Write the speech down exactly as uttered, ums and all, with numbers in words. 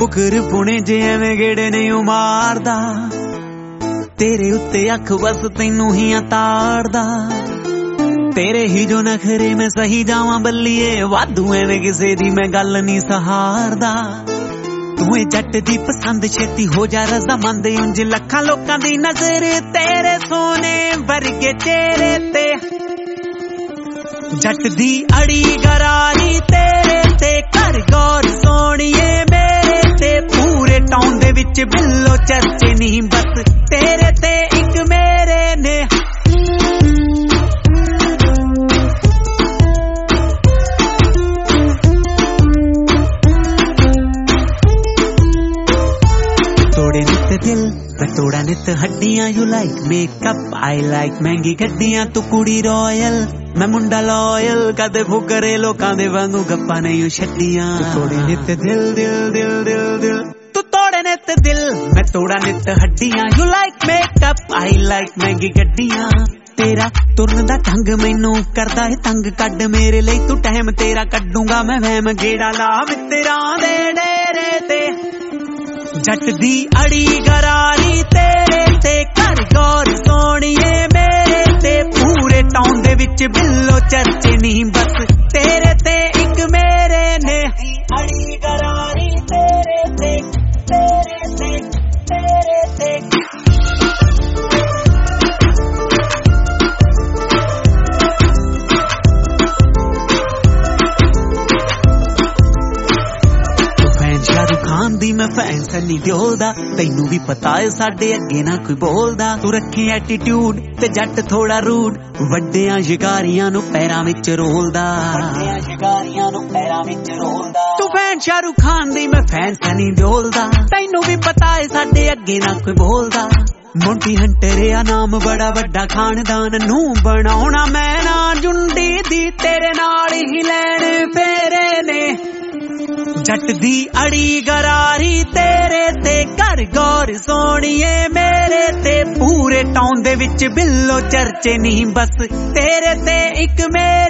फुकर पुणे जे एवें गेड़े नहीं मारदा तेरे उत्ते अख बस तैनू ही ताड़दा तेरे ही जो नखरे मैं सही जावां बल्लीए वाधू एवें किसे दी मैं गल नहीं सहारदा तू जट दी पसंद छेती हो जा रज़ामंद उंज लखां लोकां दी नजर तेरे सोने वर्गे चेहरे ते जट दी अड़ी गरारी तेरे ते कर गौर सोनिए मेरे ते पूरे टाउन दे विच बिल्लो चर्चे नहीं बस तेरे ते इक मेरे ने तोड़े नित दिल मैं तोड़ा नित हड्डियां you like makeup I like महंगी गड्डियां तू कुड़ी रॉयल मैं मुंडा लॉयल कदे फुकरे लोकां दे वांगू गप्पा नहीं छड्डियां तोड़े नित दिल दिल दिल दिल दिल तू तोड़े नित दिल मैं तोड़ा नित हड्डियां you like makeup I like महंगी गड्डियां तेरा तुरन दा ढंग मैनू करदा है तंग कड मेरे लिए तू टाइम तेरा कड्डूंगा मैं वहम गेड़ा ला मित्तरां दे डेरे ते जट दी अड़ी गरारी तेरे ते कर गौर सोनिए मेरे ते पूरे टाउन दे विच बिल्लो चर्चे नहीं बस तेरे ते इक मेरे ने अड़ी गरारी तेरे ते तेरे ते तेरे ते दी मैं फैन सनी दिओल दा तैनू भी पता है साडे अगे ना कोई बोलदा तू रखे एटीट्यूड ते जट थोड़ा रूड वड्डियां शिकारियां नु पैरां विच रोलदा वड्डियां शिकारियां नु पैरां विच रोलदा तू फैन शाहरुख खान दी मैं फैन सनी दिओल दा तैनू भी पता है साडे अगे ना कोई बोलदा मोंटी हंटर आ नाम बड़ा वड्डा खानदान नू बनाउणा मैं ना जुंडी दी तेरे नाल ही लैण फेरे ने जट दी अड़ी गरारी तेरे ते कर गौर सोनिए मेरे ते पूरे टाउन दे विच बिल्लो चर्चे नहीं बस तेरे ते इक मेरे